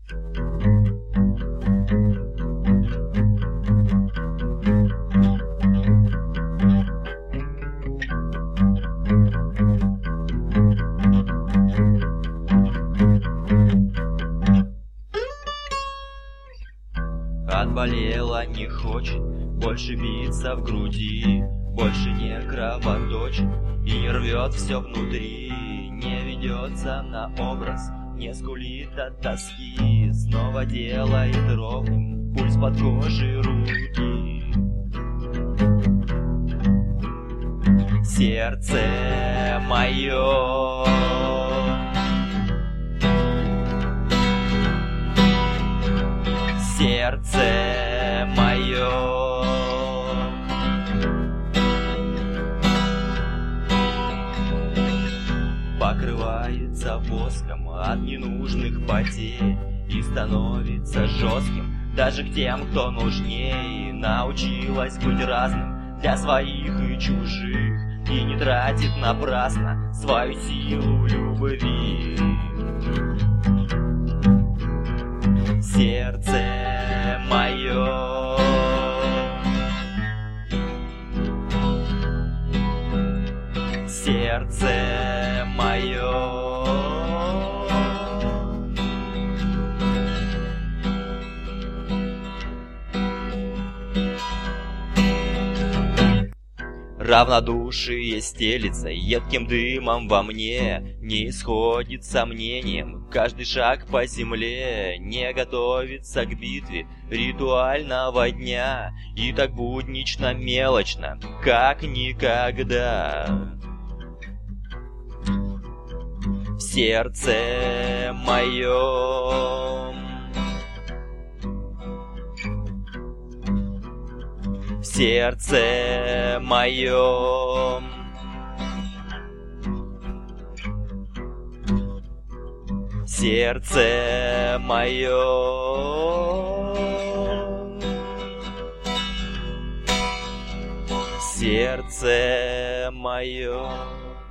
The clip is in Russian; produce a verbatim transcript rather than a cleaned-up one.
Отболела, не хочет больше биться в груди, больше не кровоточит и не рвет все внутри, не ведется на образ, не скулит от тоски, снова делает ровным пульс под кожей руки. Сердце мое, сердце мое, покрывается воском от ненужных потерь и становится жестким даже к тем, кто нужней. Научилась быть разным для своих и чужих и не тратит напрасно свою силу любви. Сердце мое, сердце мое, равнодушие стелится едким дымом во мне, не исходит сомнением каждый шаг по земле, не готовится к битве ритуального дня и так буднично мелочно, как никогда. В сердце моем, в сердце моем, сердце мое, сердце мое.